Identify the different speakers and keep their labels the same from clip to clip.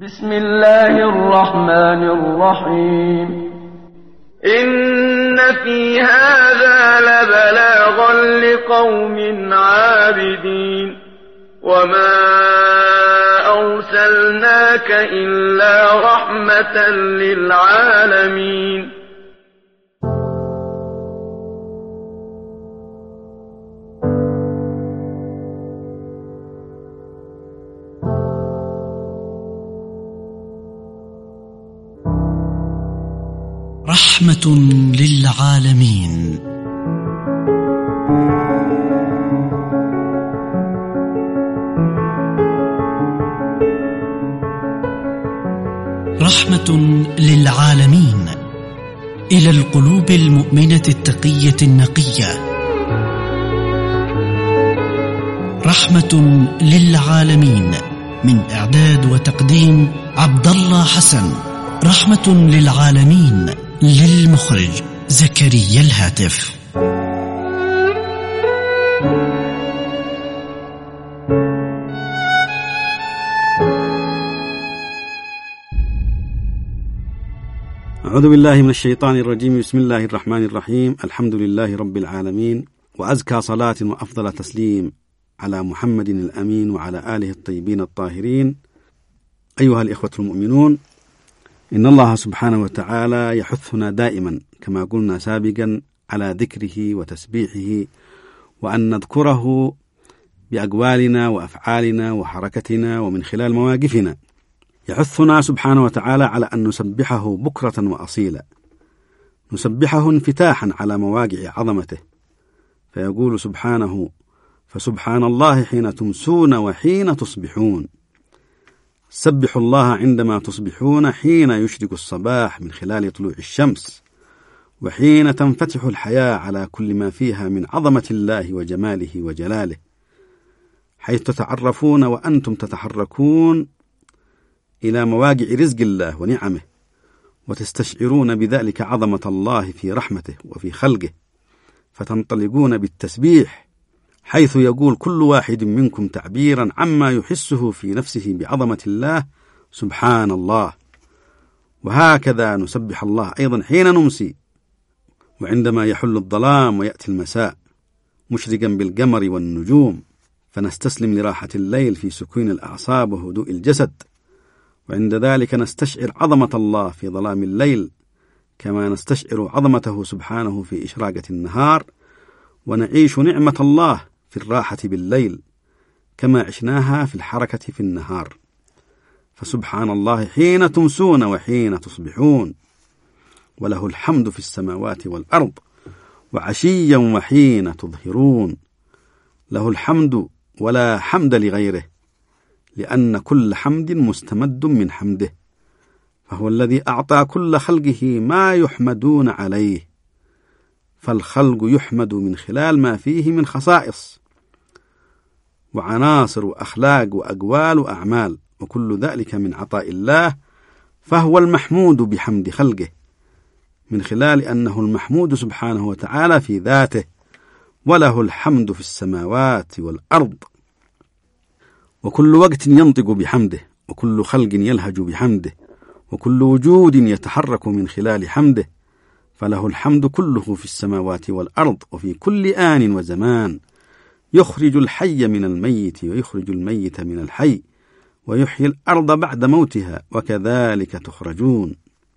Speaker 1: بسم الله الرحمن الرحيم. إن في هذا لبلاغا لقوم عابدين وما أرسلناك إلا رحمة للعالمين.
Speaker 2: رحمة للعالمين. رحمة للعالمين إلى القلوب المؤمنة التقية النقية. رحمة للعالمين من إعداد وتقديم عبد الله حسن. رحمة للعالمين للمخرج زكريا الهاتف.
Speaker 3: أعوذ بالله من الشيطان الرجيم. بسم الله الرحمن الرحيم. الحمد لله رب العالمين، وأزكى صلاة وأفضل تسليم على محمد الأمين وعلى آله الطيبين الطاهرين. أيها الإخوة المؤمنون، إن الله سبحانه وتعالى يحثنا دائما كما قلنا سابقا على ذكره وتسبيحه، وأن نذكره بأقوالنا وأفعالنا وحركتنا ومن خلال مواقفنا. يحثنا سبحانه وتعالى على أن نسبحه بكرة وأصيلا، نسبحه انفتاحا على مواقع عظمته، فيقول سبحانه: فسبحان الله حين تمسون وحين تصبحون. سبحوا الله عندما تصبحون حين يشرق الصباح من خلال طلوع الشمس، وحين تنفتح الحياة على كل ما فيها من عظمة الله وجماله وجلاله، حيث تتعرفون وأنتم تتحركون إلى مواقع رزق الله ونعمه، وتستشعرون بذلك عظمة الله في رحمته وفي خلقه، فتنطلقون بالتسبيح، حيث يقول كل واحد منكم تعبيرا عما يحسه في نفسه بعظمة الله: سبحان الله. وهكذا نسبح الله أيضا حين نمسي، وعندما يحل الظلام ويأتي المساء مشرقا بالقمر والنجوم، فنستسلم لراحة الليل في سكون الأعصاب وهدوء الجسد، وعند ذلك نستشعر عظمة الله في ظلام الليل، كما نستشعر عظمته سبحانه في إشراقة النهار، ونعيش نعمة الله في الراحة بالليل كما عشناها في الحركة في النهار. فسبحان الله حين تمسون وحين تصبحون، وله الحمد في السماوات والأرض وعشيا وحين تظهرون. له الحمد ولا حمد لغيره، لأن كل حمد مستمد من حمده، فهو الذي أعطى كل خلقه ما يحمدون عليه، فالخلق يحمد من خلال ما فيه من خصائص وعناصر وأخلاق وأقوال وأعمال، وكل ذلك من عطاء الله، فهو المحمود بحمد خلقه، من خلال أنه المحمود سبحانه وتعالى في ذاته، وله الحمد في السماوات والأرض، وكل وقت ينطق بحمده، وكل خلق يلهج بحمده، وكل وجود يتحرك من خلال حمده، فله الحمد كله في السماوات والأرض وفي كل آن وزمان، يخرج الحي من الميت ويخرج الميت من الحي، ويحيي الأرض بعد موتها، وكذلك تخرجون.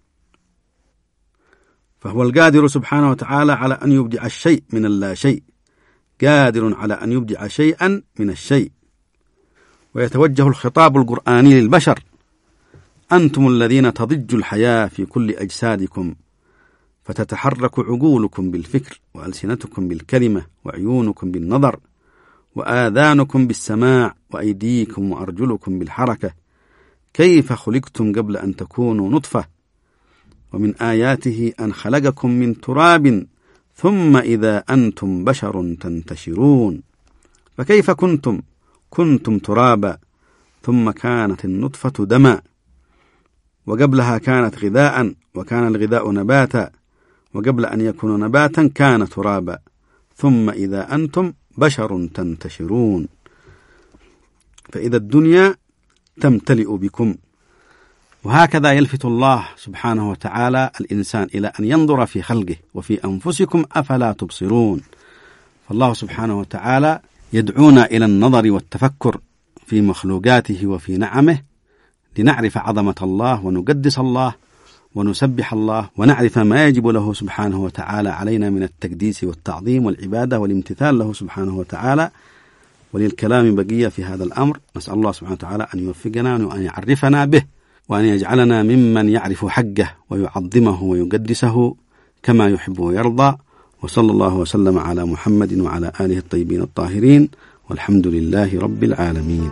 Speaker 3: فهو القادر سبحانه وتعالى على أن يبدع الشيء من اللا شيء، قادر على أن يبدع شيئا من الشيء. ويتوجه الخطاب القرآني للبشر: أنتم الذين تضج الحياة في كل أجسادكم، فتتحرك عقولكم بالفكر، وألسنتكم بالكلمة، وعيونكم بالنظر، وآذانكم بالسماع، وأيديكم وأرجلكم بالحركة. كيف خلقتم قبل أن تكونوا نطفة؟ ومن آياته أن خلقكم من تراب ثم إذا أنتم بشر تنتشرون. فكيف كنتم ترابا، ثم كانت النطفة دما، وقبلها كانت غذاء، وكان الغذاء نباتا، وقبل أن يكون نباتا كان ترابا، ثم إذا أنتم بشر تنتشرون. فإذا الدنيا تمتلئ بكم وهكذا يلفت الله سبحانه وتعالى الإنسان إلى أن ينظر في خلقه وفي أنفسكم أفلا تبصرون. فالله سبحانه وتعالى يدعونا إلى النظر والتفكر في مخلوقاته وفي نعمه لنعرف عظمة الله ونقدس الله ونسبح الله ونعرف ما يجب له سبحانه وتعالى علينا من التقديس والتعظيم والعبادة والامتثال له سبحانه وتعالى. وللكلام بقية في هذا الأمر، نسأل الله سبحانه وتعالى أن يوفقنا وأن يعرفنا به وأن يجعلنا ممن يعرف حقه ويعظمه ويقدسه كما يحب ويرضى. وصلى الله وسلم على محمد وعلى آله الطيبين الطاهرين، والحمد لله رب العالمين.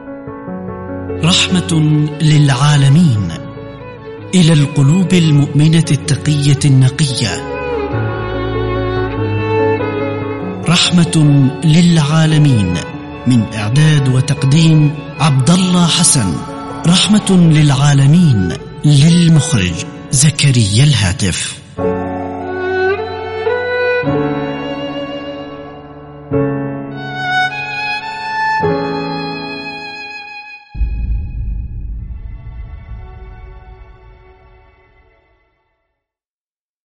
Speaker 2: رحمة للعالمين إلى القلوب المؤمنة التقية النقية. رحمة للعالمين من إعداد وتقديم عبد الله حسن. رحمة للعالمين للمخرج زكريا الهاتف.